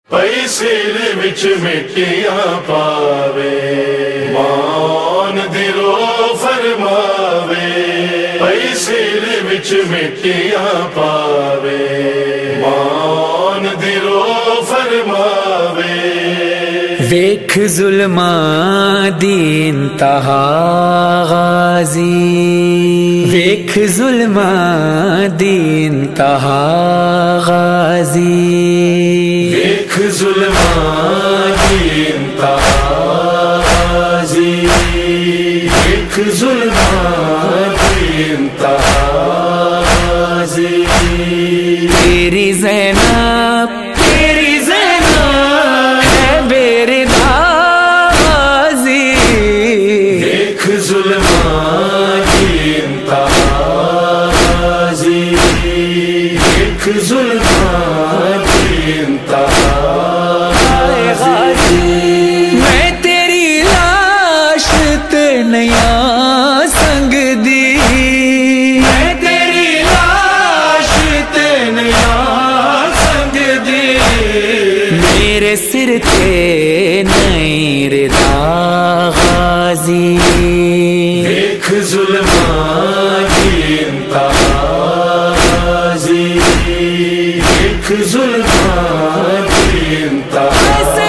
پئی سر وچ مٹیاں پاوے مان دی رو فرماوے پئی سر وچ مٹیاں پاوے مان دی رو فرماوے ویکھ ظلماں دی انتہا غازی ویکھ ظلماں دی انتہا غازی ویکھ ظلماں دی انتہا غازی ویکھ ظلماں دی انتہا غازی تیری زینب ہے میرے غازی ویکھ ظلماں دی انتہا غازی ویکھ ظلماں دی انتہا غازی میں تیری لاش تے نیا سنگ دی میں تیری لاش تے نیا سنگ دی میرے سر تے نہیں رضا غازی ویکھ ظلماں دی انتہا غازی ویکھ ظلماں دی انتہا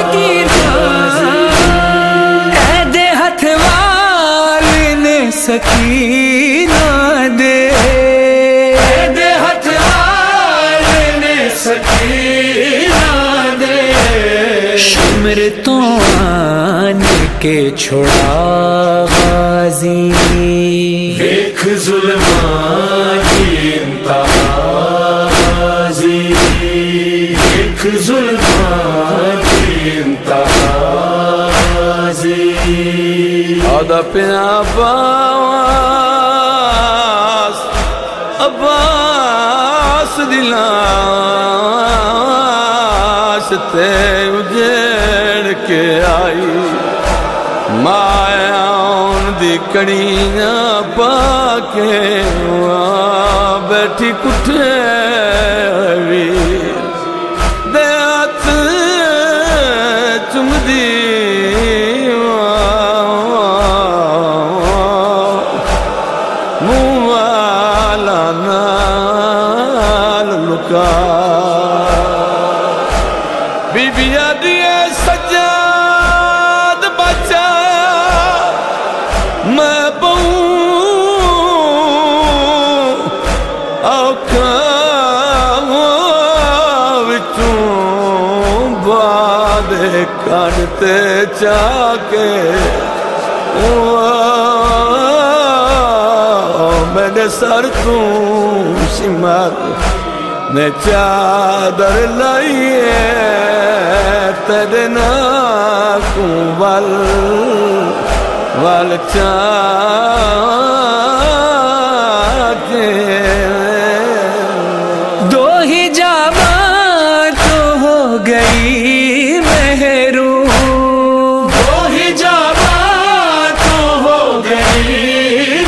سکینہ دے ہتھ والے سکینہ دے شمر تو آن کے چھڑا غازی ویکھ ظلماں دی انتہا غازی ویکھ ظلماں دی انتہا غازی آدھا پیا عباس دی لاش تے اجڑ کے آئی مایا ان دی کڑیاں پا کے بیٹھی کٹھے ہوئی دے ہاتھ چم دی بی بی آدیے سجاد بچا میں بہوں اوکھا وچوں باد کھڑتے چاکے میں نے سر تو سمت نے چادر لائیے تیرے ناکوں وال چاہتے دو ہی جاماں تو ہو گئی محروم دو ہی جاماں تو ہو گئی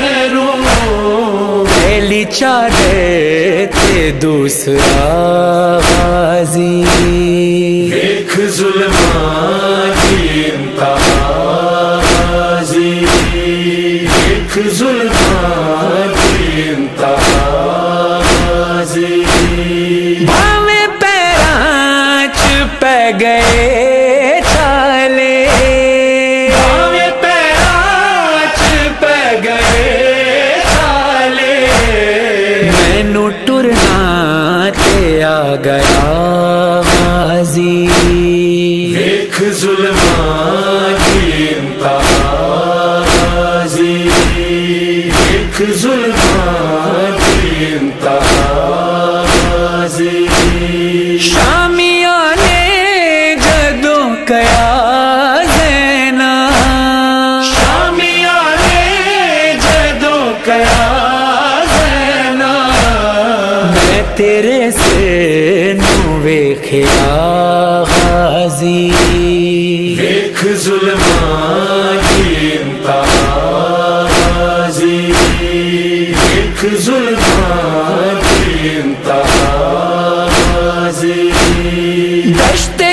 محروم پہلی چادر تے دوسرا غازی ویکھ ظلماں دی انتہا غازی ویکھ ظلماں دی انتہا غازی بھاویں پیراں چ پہ گئے چھالے بھاویں پیراں چ پہ گئے چھالے مینوں ٹرنا تے آ گیا غازی ویکھ ظلماں دی انتہا غازی ویکھ ظلماں دی انتہا غازی شامیاں نے جدوں کیا زینا شامیاں نے جدوں کیا زینا میں تیرے سے نو ویکھیا غازی ویکھ ظلماں دی انتہا غازی ویکھ ظلماں دی انتہا غازی دشت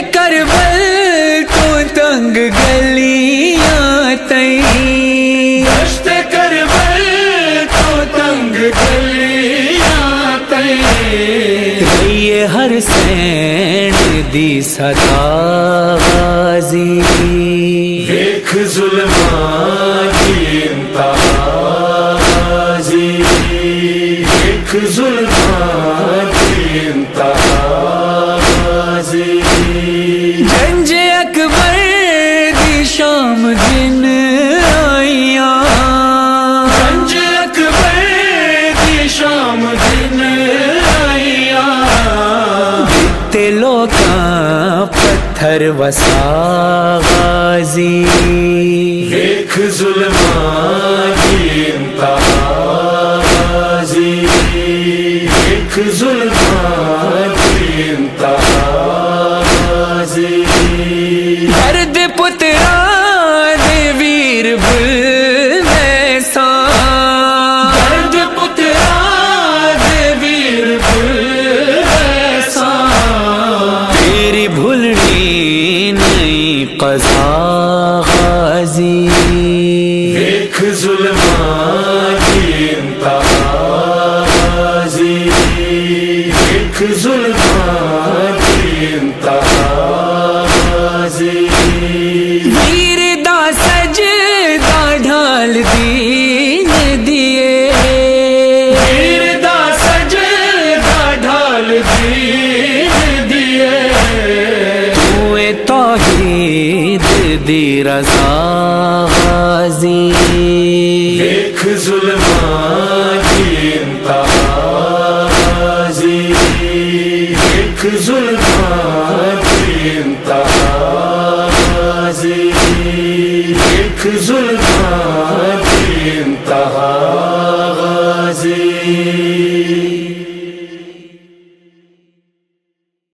ہر سین دی صدا غازی دیکھ ظلمان کی انتہا غازی دیکھ ظلمان کی انتہا غازی گنج اکبر دی شام دن آئیاں گنج اکبر دی شام دن آئیاں تے لوکاں پتھر وسا غازی دیکھ ظلمان کی انتہا غازی دیکھ ظلمان کی انتہا غازی درد پترا دے ویر بل ویساں درد پترا دے ویر بل ویساں تیری بھولنی نہیں قضا غازی دیکھ ظلمان کی انتہا غازی دیکھ ظلمان کی انتہا غازی ویر دا سجدہ ڈھال دین دیے ویر دا سجدہ ڈھال دین دیے توے توحید دی رضا غازی دیکھ ظلمان کی انتہا غازی دیکھ ظلمان کی انتہا غازی دیکھ ظلمان کی انتہا